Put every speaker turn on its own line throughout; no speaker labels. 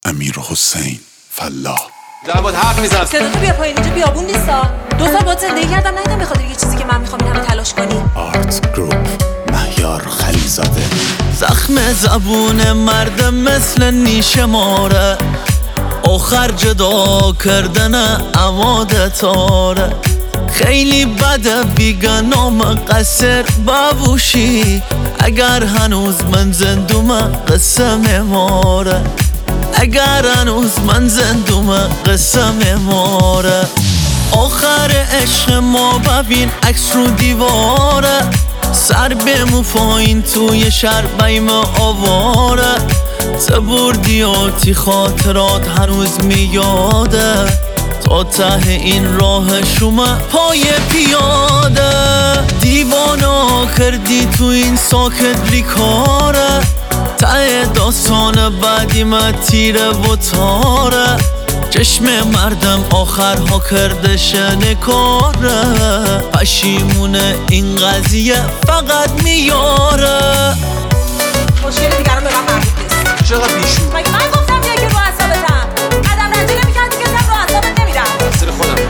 امیرحسین فلاح.
دارم باید حرف میزنم.
صدقه بیا پایین، اینجا بیابون نیستا. 2 سال باید زندگی کردم، ندیدم بخاطر یه چیزی که من میخوام این همه تلاش کنی.
آرت گروپ، مهیار خلیزاده.
زخم زبون مردم مثل نیش ماره، آخر جدا کردن عماد تاره. خیلی بده بیگه نام قصر ببوشی، اگر هنوز من زندوم قصه میماره. اگر هنوز من زندوم قصه میماره. آخر عشق ما ببین عکس رو دیواره، سر بمو پایین توی شهر بیم آواره. تبردیاتی خاطرات هنوز میاده، تا ته این راه شما پای پیاده. دیوانا کردی تو این ساکت بیکاره، ته داستان بعدی من تیره و تاره. چشم مردم آخرها کرده شنکاره، پشیمونه این قضیه فقط میاره.
مشکل دیگران به من مربوط نیست.
چقدر بیشور.
مگه من گفتم بیا که رو اعصابتم؟ قدم رنجه نمی‌کردی که رو اعصابت نمیرم.
تقصیر خودم.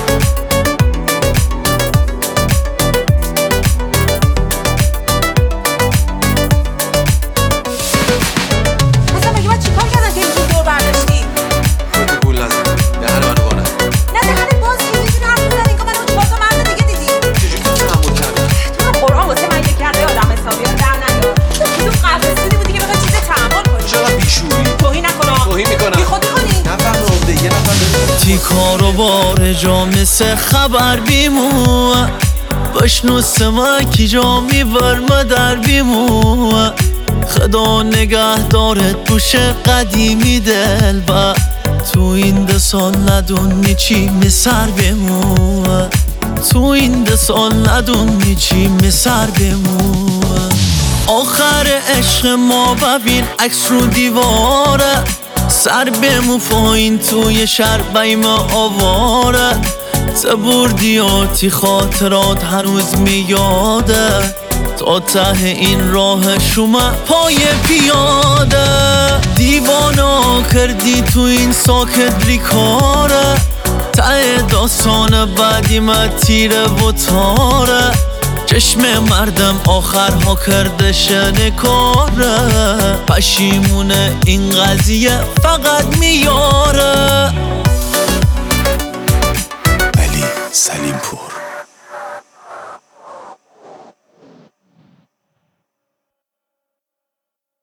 اصلا مگه من چیکار کردم که اینجور دور برداشتی؟
خودت گول نزن. دهن منو بانه.
نه دهنت باز که اینجوری حرف می‌زنی که منو 4 تا مرد دیگه دیدی.
چجوری تو تحمل کردم؟
تو رو قرآن واسه من یک کرده آدم حسابی ها در نیار. تو کدوم قفصی بودی که بخوای چیز تحمل کنی؟
چقدر بیشوری.
توهین نکنم.
توهین میکنم.
بی خودی کنی.
نفهمیده یه نفر بده.
تیکار و بار جا مثل خبر بیمو، بشنو سمکی جا میبرم در بیمو. خدا نگه دارت بوش قدیمی دل با، تو این 2 سال ندونی چی میسر بیمو. تو این 2 سال ندونی چی میسر بیمو. آخر عشق ما ببین عکس رو دیواره، سر بمو پایین توی شهر بیم آواره. تبردیاتی خاطرات هنوز میاده، تا ته این راه شما پای پیاده. دیوانا کردی تو این ساکت بیکاره، ته داستان بعدی من تیره و تاره. چشم مردم آخرها کرده شنکاره، پشیمونه این قضیه فقط میاره.
علی سلیمپور.